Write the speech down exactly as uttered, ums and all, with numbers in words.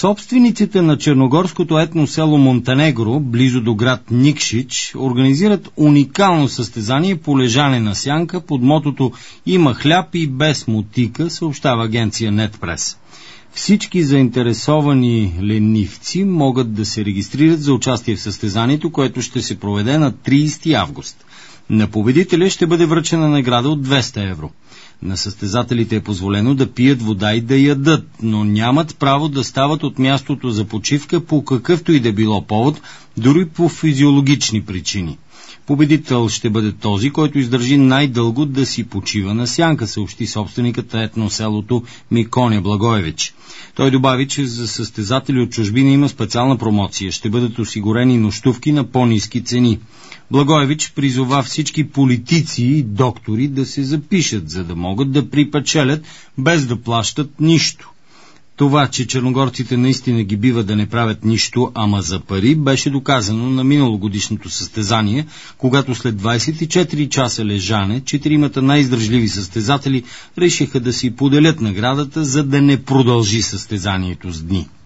Собствениците на черногорското етно село Монтенегро, близо до град Никшич, организират уникално състезание по лежане на сянка под мотото «Има хляб и без мотика», съобщава агенция Нетпрес. Всички заинтересовани ленивци могат да се регистрират за участие в състезанието, което ще се проведе на тридесети август. На победителя ще бъде връчена награда от двеста евро. На състезателите е позволено да пият вода и да ядат, но нямат право да стават от мястото за почивка по какъвто и да било повод, дори по физиологични причини. Победител ще бъде този, който издържи най-дълго да си почива на сянка, съобщи собственикът на етноселото Миконе Благоевич. Той добави, че за състезатели от чужбина има специална промоция. Ще бъдат осигурени нощувки на по-ниски цени. Благоевич призова всички политици и доктори да се запишат, за да могат да припечелят без да плащат нищо. Това, че черногорците наистина ги бива да не правят нищо, ама за пари, беше доказано на миналогодишното състезание, когато след двадесет и четири часа лежане, четиримата най-издръжливи състезатели решиха да си поделят наградата, за да не продължи състезанието с дни.